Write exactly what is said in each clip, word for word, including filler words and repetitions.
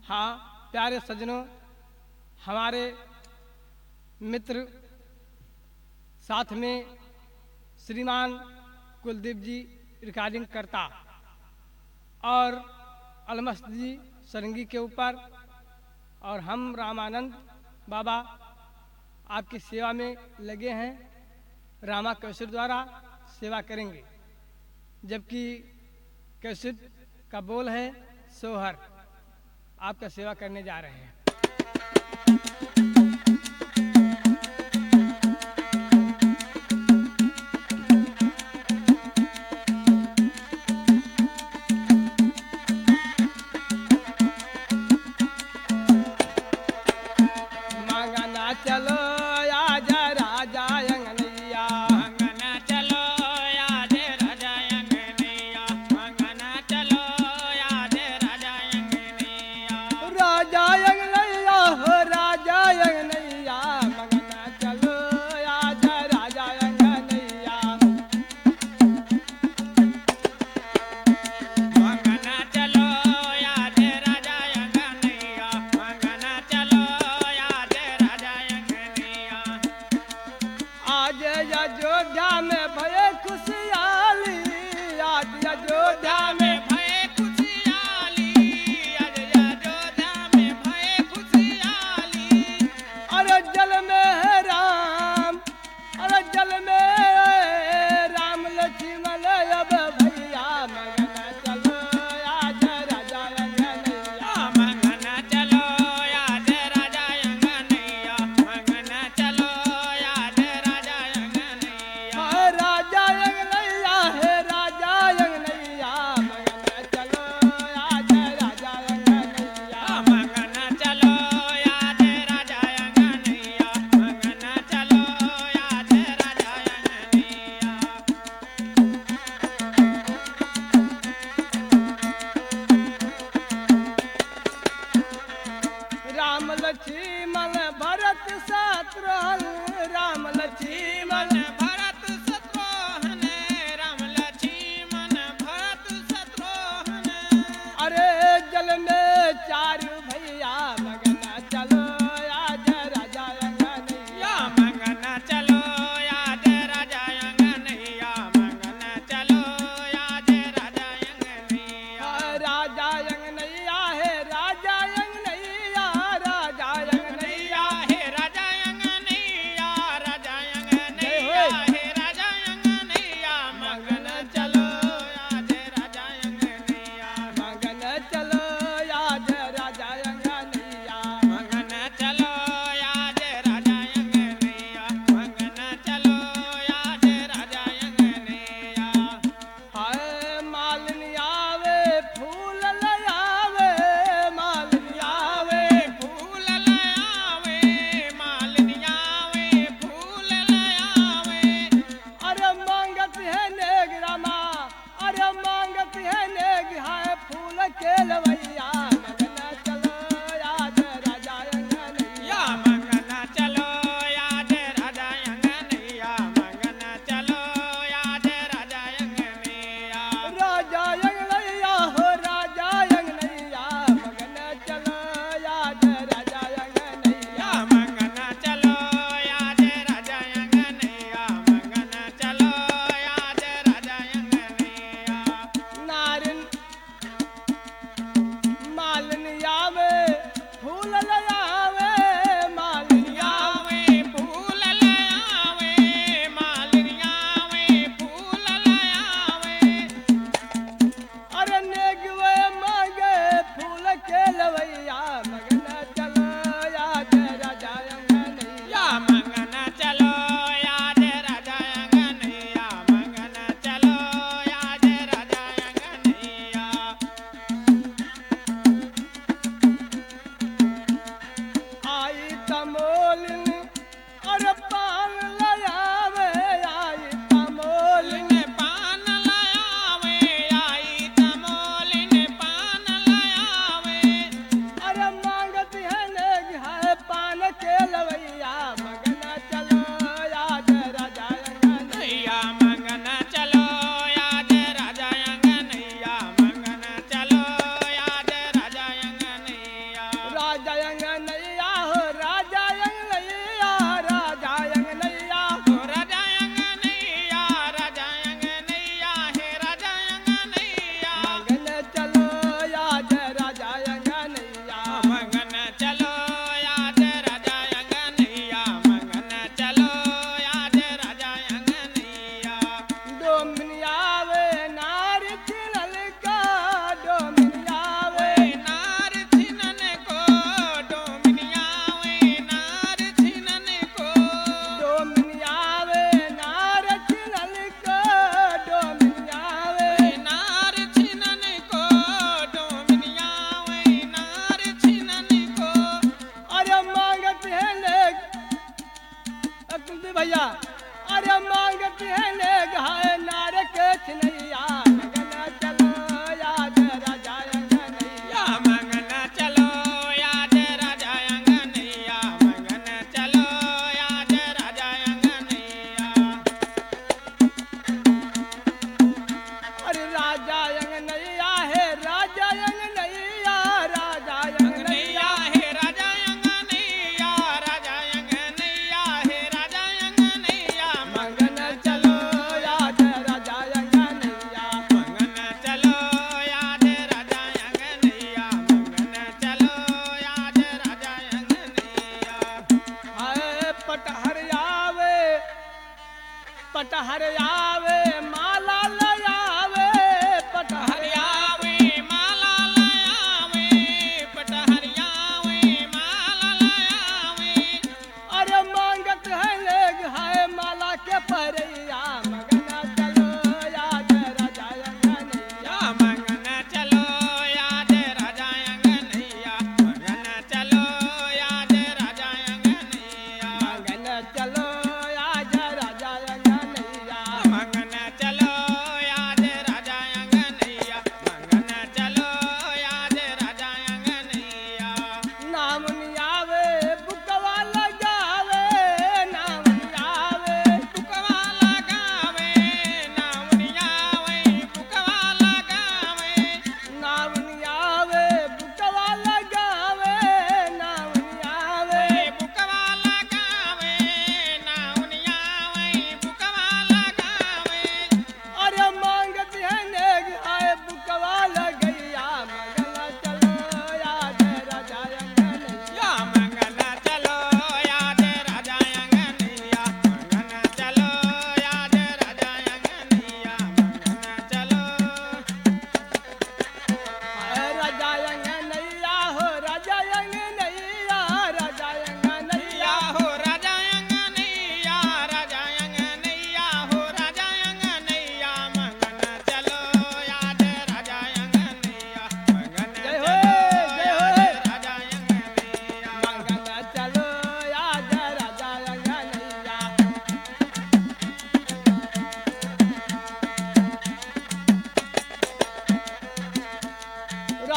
हाँ प्यारे सज्जनों, हमारे मित्र साथ में श्रीमान कुलदीप जी रिकॉर्डिंग करता और अलमस्त जी सरंगी के ऊपर, और हम रामानंद बाबा आपकी सेवा में लगे हैं। रामा कैसेट द्वारा सेवा करेंगे, जबकि कैसेट का बोल है सोहर। आपका सेवा करने जा रहे हैं। मांगना चलो आजा राजा अंगनैया, मंगना चलो याद राजा अंगनैया, मंगना चलो याद राजा अंगनैया। राजा अंगनैया हो राजा अंगनैया, मांगना चलो आजा राजा अंगनैया। मंगना चलो याद राजा अंगनैया, मंगना चलो याद राजा अंगनैया। आज अयोध्या में भये खुशहाली, आज अयोध्या में में भय खुशहाली, आज अयोध्या में भय खुशहाली। अरे जल में है राम, अरे जल में है राम लक्ष्मण अब भैया। मगन चलो आज राजा अंगनैया, मंगना चलो याद राजा अंगनैया, मंगना चलो याद राजा अंगनैया। हाँ, राजा अंगनैया है राजा अंगनैया, मगन चलो आज राजा अंगनैया। मंगना चलो याद राजा अंगनैया, मंगना चलो याद राजा अंगनैया। राम लक्ष्मण भरत शत्रुघ्न, राम लक्ष्मण मन भरत शत्रुघ्न, राम लक्ष्मण भरत शत्रुघ्न। अरे जल में चारू भैया, मगन चलो आज राजा अंगनैया। या मंगना चलो याद राजा अंगनैया, मंगना चलो याद राजा अंगनैया। राजा अंगनैया है राजा अंगनैया, राजा अंगनैया हे राजा अंगनैया, राजा अंगनैया, हे राजा अंगनैया। मंगना चलो याद राजा अंगनैया, मगन चलो आज राजा अंगनैया। मंगना चलो याद राजा अंगनैया, मंगना चलो याद राजा अंगनैया। हाय मालिनी आवे फूल लयावे, मालिनी आवे फूल लयावे, मालिनी आवे, फूल लयावे। अरे मांगत है नेग रामा, अरे मांगत है नेग हाय फूल के लवैया। मगन चलो आज राजा अंगनैया, या मंगना चलो याद राजा अंगनैया, मंगना चलो याद राजा अंगनैया। राजा अंगनैया हो राजा अंगनैया, मगन चलो आज राजा अंगनैया। या मंगना चलो याद राजा अंगनैया, मंगना चलो याद राजा अंगनैया। नारिन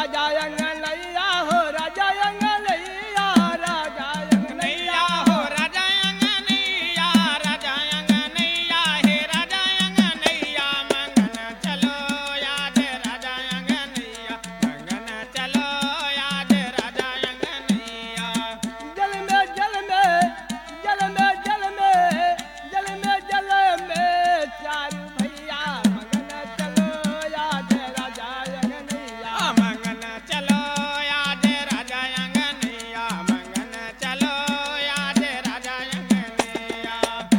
राजा अंगनैया हो राजा अंगनैया राजा नैया हो राजा अंगनैया राजा अंगनैया हे राजा अंगनैया मंगन चलो याद राजा अंगनैया मंगन चलो याद राजा अंगनैया जल में जल में जल में जल में जल में जल में चारू भैया मंगन चलो याद राजा अंगनैया मंगन चलो याद राजा अंगनैया मंगन चलो याद राजा अंगनैया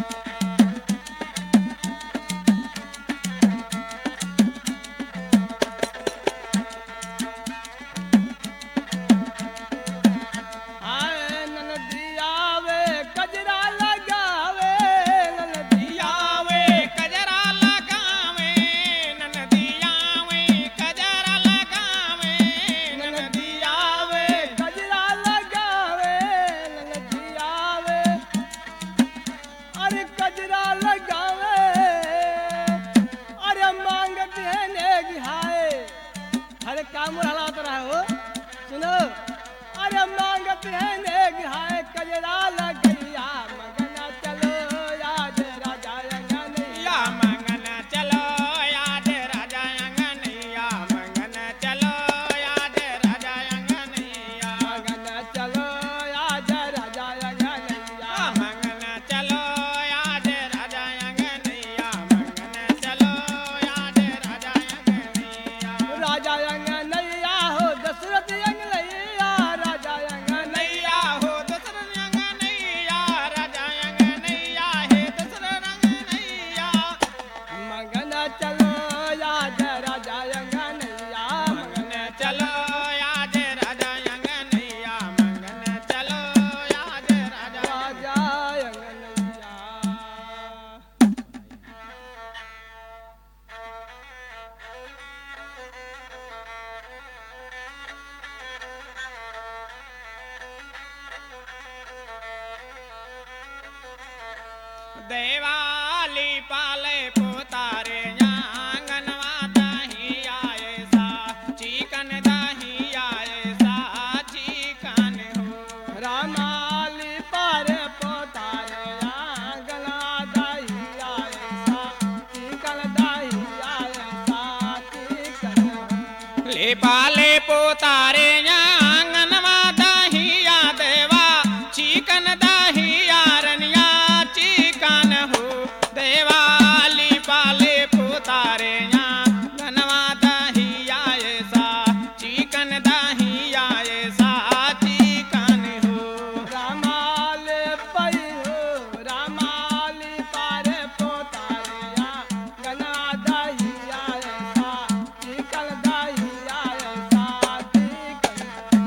आए ननदिया वे कजरा लगावे ननदिया आवे कजरा लगावे ननदिया वे कजरा लगावे ननदिया वे कजरा लगावे ननदिया वे अरे कजरा लगावे अरे मांग देने घाए अरे काम रहा तो रहा हो सुनो अरे मांग देने घाए कजरा लगैया मगन चलो याद राजा अंगनैया या मंगन चलो याद राजा अंगनैया मंगन चलो याद राजा अंगनैया मगन चलो याद राजा अंगनैया मंगन चलो याद राजा अंगनैया मंगन चलो याद राजा अंगनैया राजा अंगनैया हो दशरथ अंगनैया राजा अंगनैया नैया हो दशरथ अंगनैया राजा अंगनैया हे दशरथ अंगनैया मगन चलो याद राजा अंगनैया मंगन चलो याद राजा अंगनैया मंगन चलो याद राजा राजा अंगनैया देवाली पाले पोतारे आंगनवा दाही आए सा चिकन दाही आए सा चिकन हो रामाली पारे पोतारे आंगना दाही आए सा चिकन दाही आए सा चिकन ले पाले पोतारे आंगनवा दाही आ देवा चिकन दाही आरनिया चिकन हो देवाली पाले पोतारे आंगनवा दाही आए सा चिकन दाही आए सा चिकन हो रामाले पई हो रामाली पारे पोतारे आंगना दाही आए सा चिकन दाही आए सा चिकन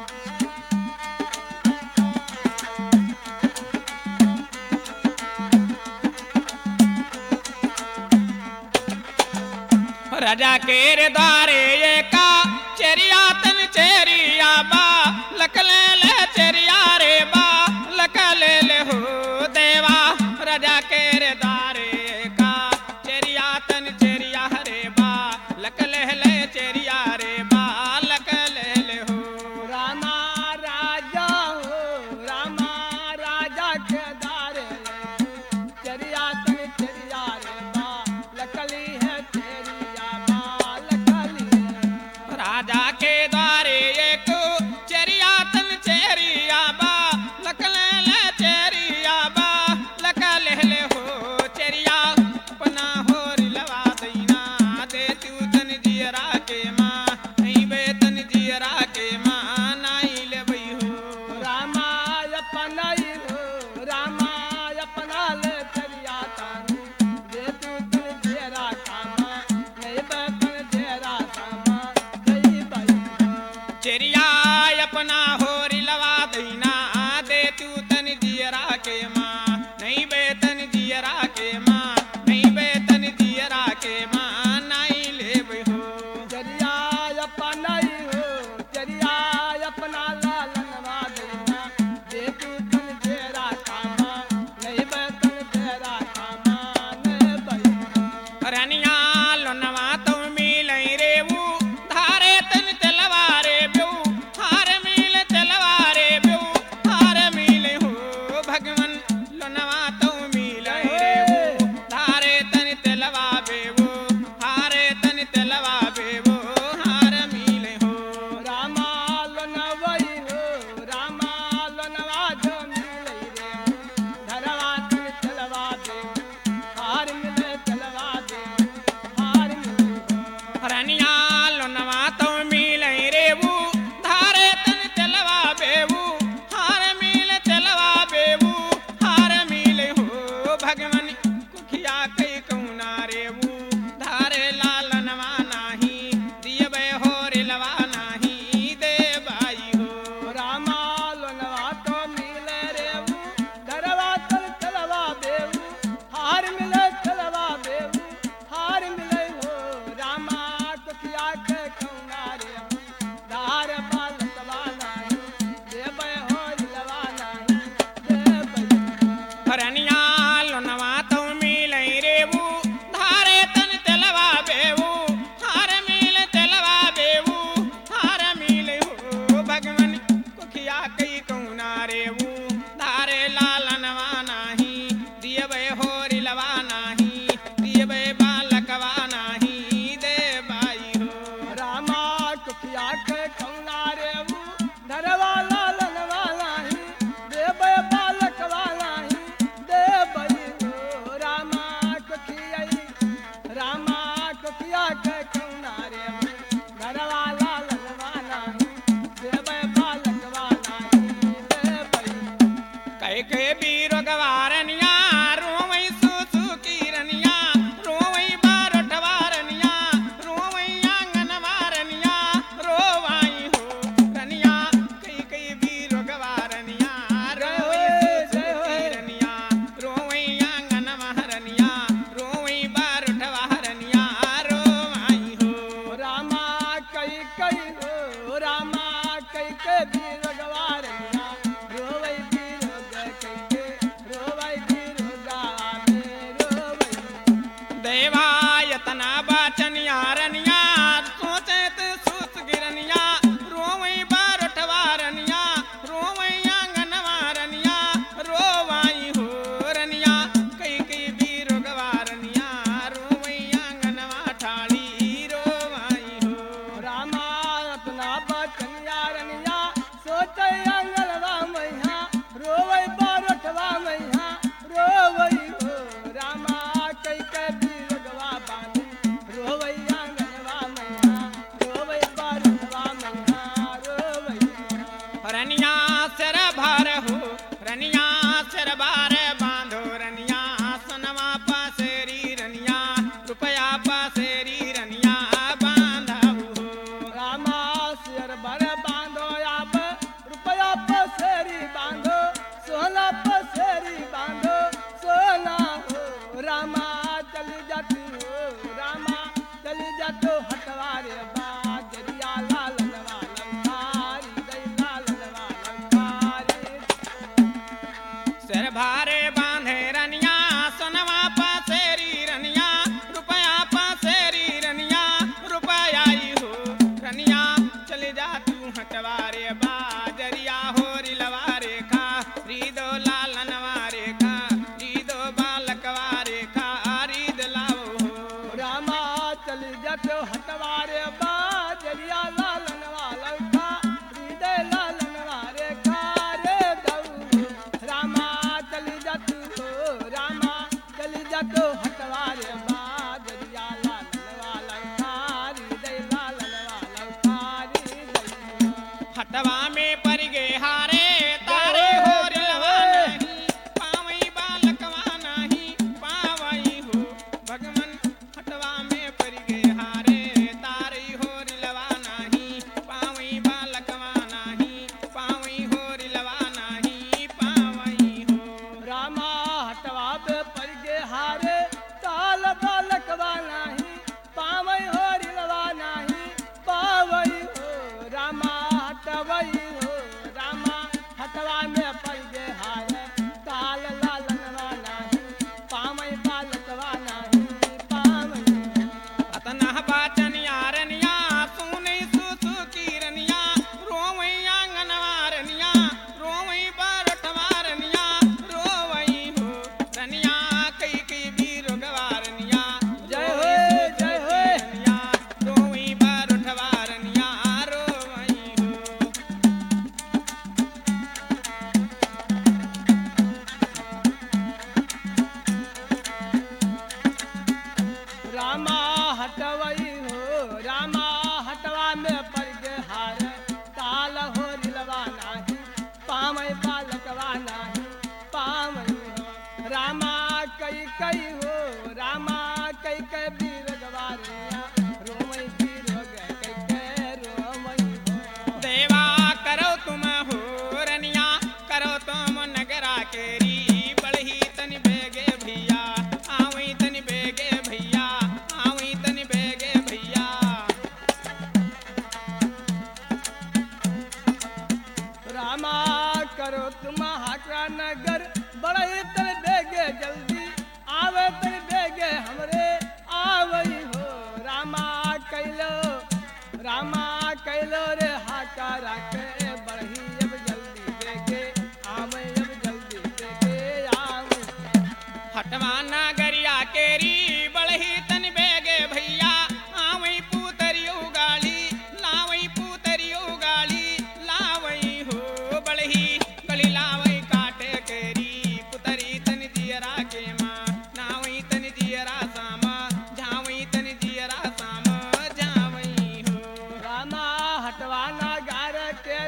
राजा केरे द्वारे एका चेरिया तन चेरिया बा लकले ले चेरिया रे बा लकले ले हो देवा राजा केरे द्वारे एका चेरिया तन चेरिया रे बा लकले ले चेरिया रे बा लकले ले हो रामा राजा हो रामा राजा के दारे चरिया तन चरिया रे बा लकली है चरिया बा लकली है। राजा के द्वारे एक चेरिया तन चेरिया बा लकले ले चेरिया बा लकले ले हो चेरिया अपना हो रिलवा दैना दे तू तन जियरा के माँ नहीं बे तन जियरा के माँ नाई ले बई हो रामा अपना ही हो रामा अपना ले चरिया तन दे तू तन जेरा कामा नहीं बतन जेरा कामा नहीं बई चेरिया अपना हो रिलवा दैना दे तू तन जियरा के माँ नहीं बे तन जियरा के माँ नहीं बे तन जियरा के माँ नाई ले बई हो चरिया अपना ही हो चरिया अपना लालनवा देना दे तू तन जेरा कामा नहीं बतन जेरा कामा नहीं बई रनिया लोनवा तो मिलई रे वो धारे तन तलवार कई के बीर गवारनिया रोवई बीर कई के रोवई बीर गावे रोवई देवा यतना बाचन यारनिया सोचत सुस गिरनिया रोवई बारठवारनिया रोवई आंगनवारनिया रोवाई हो रनिया कई कई बीर गवारनिया रोवई आंगनवा ठाड़ी रोवाई हो रामा अपना बचनिया रनिया सोचे आंगनवा मैया रोवई बारठवा मैया रोवई हो रामा कई के बीर गवा बानी रोवई आंगनवा मैया रोवई बारठवा मैया रोवई रनिया सिर भार हो रनिया सिर भार बांधो रनिया सनवा पासेरी रनिया रुपया पासेरी रनिया बांधा हो रामा सिर भर बांधो आप रुपया पसेरी बांधो सोना पसेरी बांधो सोना हो रामा चली जाती हो रामा चली जातो हटवारे बाजरिया लालनवा लंकारी दई लालनवा लंकारी सिर भारे बांधे रनिया सनवा पासेरी रनिया रुपया पासेरी रनिया रुपया ही हो रनिया चले जा तू हटवारे बाजरिया हो रिलवारे खा रीदो लालनवारे खा रीदो बालकवारे खा रीद लाओ हो रामा चली जातो हटवारे बाजरिया लालनवा लंका हृदय लालनवा रे खारे दऊ रामा चली जातू हो रामा चली जातो हटवारे बाजरिया लालनवा लंका हृदय लालनवा लंका हृदय हटवा में पर गे हारे तारे हो रिलवा नहीं पावई बालकवा नहीं पावई हो भगवन हटवा में पर गे हारे तारे हो रिलवा नहीं पावई बालकवा नहीं पावई हो रिलवा नहीं पावई हो रामा हटवा पे पड़ गे हारे ताल बालकवा नाही पावई हो रिलवा नाही पावई हो रामा हटवई हो रामा हटवा में पड़ गे हारे ताल लालनवा नाही पावई बालकवा नाही पावई अतना बाचन यारनिया सुने सुसु की रनिया रोवई आंगनवारनिया रोवई बारठवारनिया रोवई हो रनिया कई कई बीर गवारनिया जय हो जय हो रनिया रोवई बारठवारनिया रोवई हो रामा हटवई हो रामा हटवा में पड़ गे हार ताल हो रिलवा नाही पामई बालकवा नाही पामई हो रामा कई कई हो रामा कई कई बीर गवारिया रोमई बीर हो गए कई कई रोमई हो देवा करो तुम हो रनिया करो तुम नगरा केरी बड़ही तन बेगे भैया आवई तन बेगे भैया आवई तन बेगे भैया रामा करो तुम हाकरा नगर बड़े तन बेगे जल्दी आवे तन बेगे हमरे आवई हो रामा कैलो रामा कैलो रे हाका राखे बड़ही अब जल्दी बेगे आवे अब जल्दी बेगे आवे हटवा नागरिया केरी बड़ही तन बेगे भैया आवई पूतरी उगाली लावई पूतरी उगाली लावई हो बड़ही गली लावई काटे केरी पुतरी तन जियरा के माँ नावई तन जियरा सामा झावई तन जियरा सामा झावई हो रामा हटवा नागार के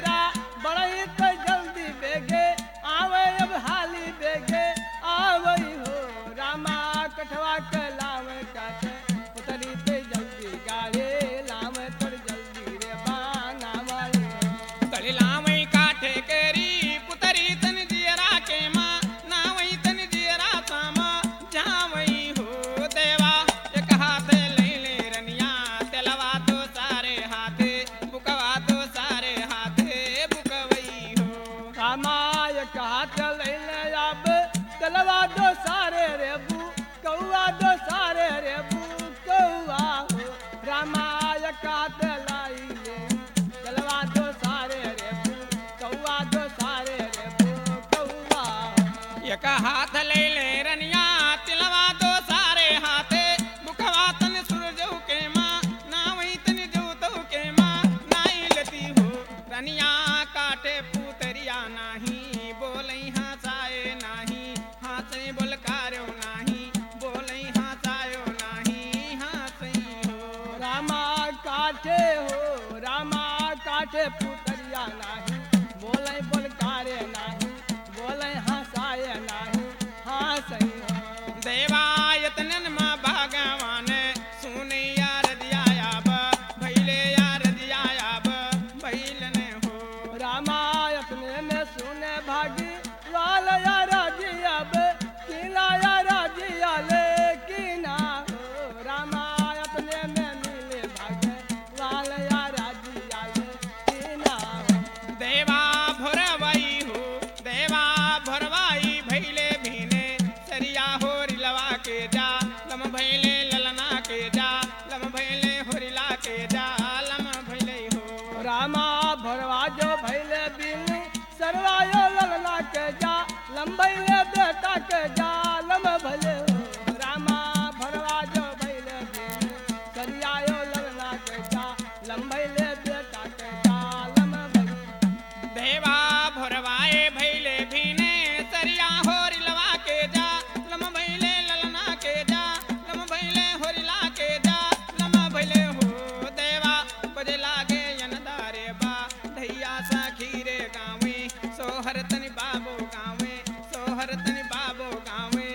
हाथ ले ले रनिया तिलवा दो सारे हाथे बुखवा तन सूरजऊ के माँ ना वही तन जो तो के माँ नाई लती हो रनिया काटे पुतरिया नाही बोलई हंसाए नाही हंसई बोलकारो नाही बोलई हंसायो नाही हंसई हो रामा काठे हो रामा काठे पुतरिया नाही बोले बोलकारे नाही बोले हंसाए नाही हंसई हो देवा यतनन माँ भगवान सुने यार दिया अब भैले यार दिया अब भैलन हो रामा अपने में सुने भागी लाल यारा जियाब किला यारा जिया ले किना हो रामा अपने में मिले भागे लाल यारा जिया ले किना हो देवा भोरवाई हो देवा भोरवाई भैले भीने सरिया हो रिलवा के जा लम भैले ललना के जा लम भैले होरिला के जा लम भैले हो रामा भरवा जो भैले बिन सरवायो ललना के जा लंबैले बेटा के जा लम भले हो रामा भरवा जो भैले बिन सरियायो ललना के जा लंबैले बेटा के जा लम भले देवा भोरवाए भैले भीने सरिया हो रिलवा के जा लम भैले ललना के जा लम भैले होरिला के जा लम भैले हो देवा बजे लागे यनदारे बा धैया सखी रे गावे सोहर तनि बाबो गावे सोहर तनि बाबो गावे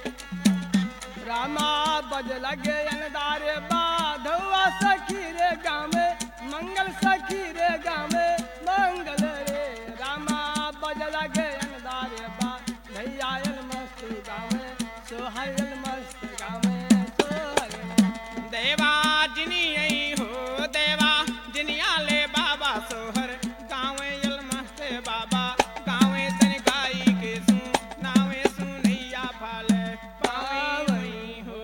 रामा बज लगे अनदारे बाधवा सखी रे गावे मंगल सखी रे गावे मंगल रे रामा बज लगे अनदारे बा भैयायल मस्त गावे सोहयल मस्त गावे सोहयल देवा जिनी आई हो देवा जिनिया ले बाबा सोहर गावे यल मस्ते बाबा गावे तन गाई के सु नावे सुनैया फाले पावई हो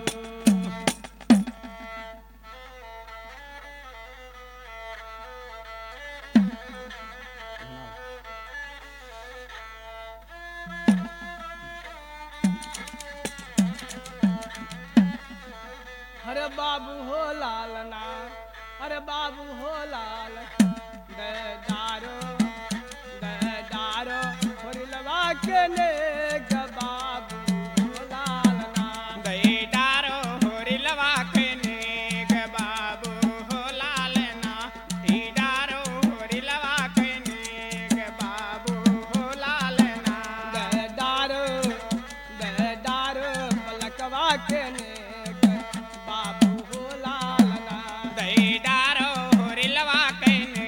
अरे बाबू हो लालना अरे बाबू हो लाल दे दारो दे दारो होरिलवा के ने ग बाबू हो लालना गई डारो होरिलवा के नेग बाबू हो लालना ई डारो होरिलवा के नेग बाबू हो लालना दे दारो दे दारो पलकवा के ने ग बाबू हो लालना दई डारो होरिलवा के ने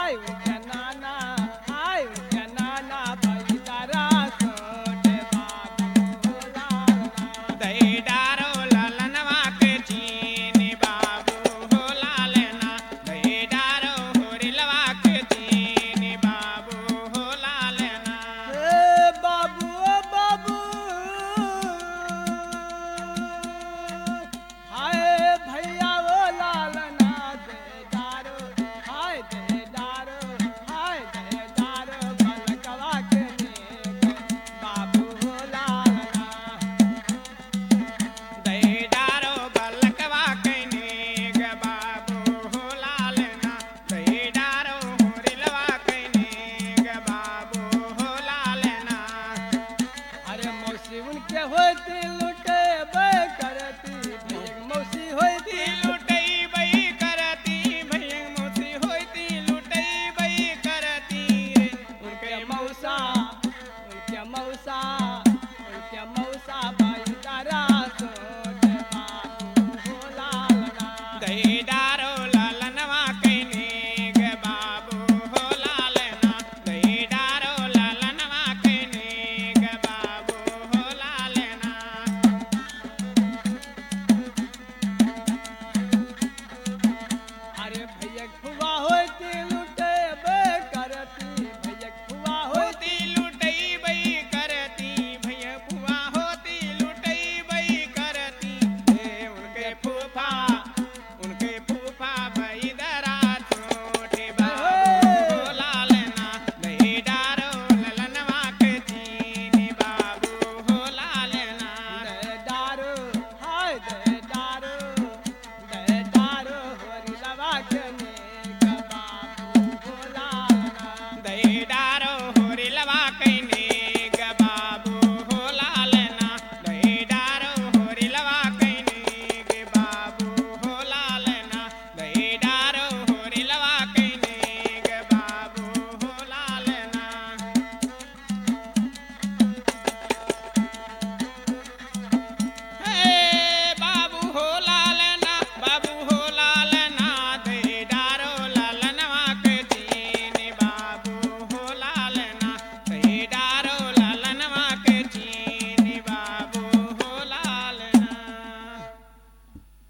जय